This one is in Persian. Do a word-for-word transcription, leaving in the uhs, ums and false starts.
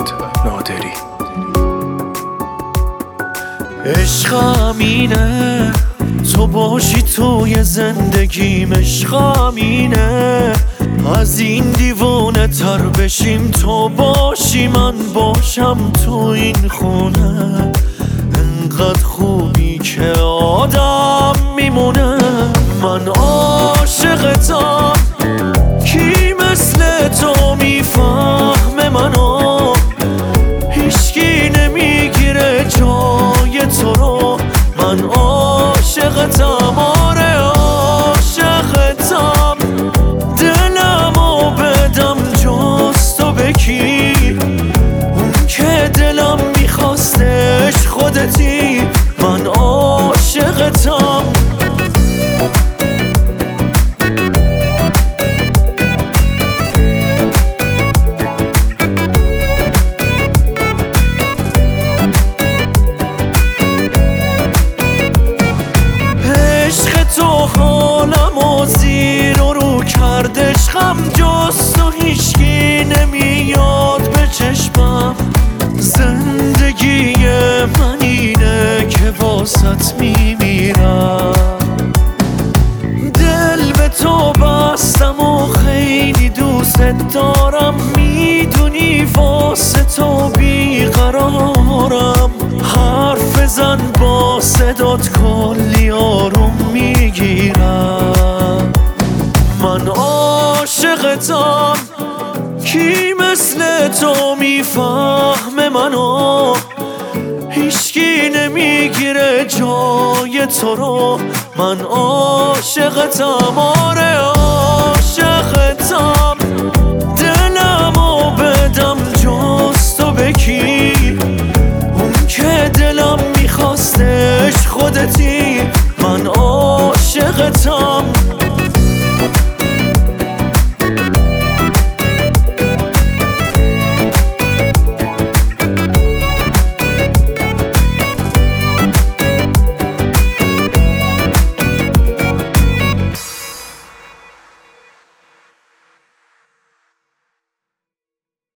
نادری. عشقم اینه تو باشی توی زندگیم، عشقم اینه از این دیوانه تر بشیم، تو باشی من باشم تو این خونه. انقدر خوبی که آدم میمونه. من عاشقتم، کی مثل تو میفهمه منو؟ هیچکی نمیگیره جای تو رو. من عاشقتم، آره عاشقتم، دلمو بدم جز تو بکی. اون که دلم میخواستش خودتی. من عاشقتم. عشق تو حالمو زیر و رو کرد، عشقم جز تو هیچکی نمیاد به چشمم. زندگی من اینه که واسط میمیرم. دل به تو بستم و خیلی دوست دارم، میدونی واسه تو بیقرارم. حرف بزن با صدات کلی آروم میگیرم. من عاشقتم، کی مثل تو میفهمه منو؟ هیچکی نمیگیره جای تو رو. من عاشقتم، آره